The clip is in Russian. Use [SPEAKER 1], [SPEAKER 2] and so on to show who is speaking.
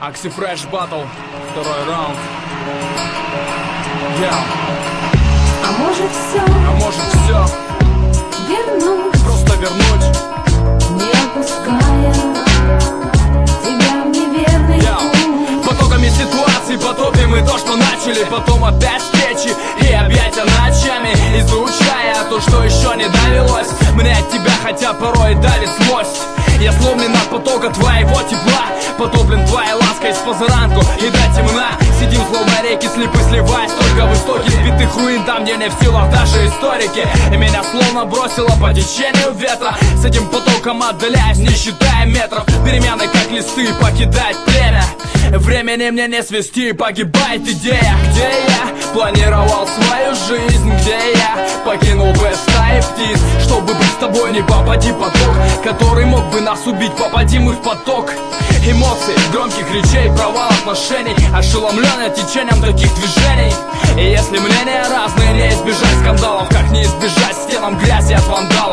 [SPEAKER 1] Акси Фреш Баттл, второй раунд.
[SPEAKER 2] А может
[SPEAKER 1] все
[SPEAKER 2] вернуть,
[SPEAKER 1] просто вернуть,
[SPEAKER 2] не опуская тебя в неверный путь.
[SPEAKER 1] Потоками ситуаций потопим и то, что начали. Потом опять встречи и объятия ночами, изучая то, что еще не довелось мне от тебя, хотя порой давит злость. Я сломлен от потока твоего тепла, потоплен твоей лаской с позаранку и до темна. Сидим словно реки, слепы, сливаясь только в истоке сбитых руин, там, где не в силах даже историки. И меня словно бросило по течению ветра, с этим потоком отдаляясь, не считая метров. Перемены, как листы, покидает племя. Времени мне не свести, погибает идея. Где я планировал свою жизнь, где я покинул бы стаи птиц, чтобы быть с тобой, не попади в поток, который мог бы нас убить, попади мы в поток эмоций, громких речей, провал отношений, ошеломленный течением таких движений. И если мнения разные, не избежать скандалов, как не избежать стенам грязи от вандалов.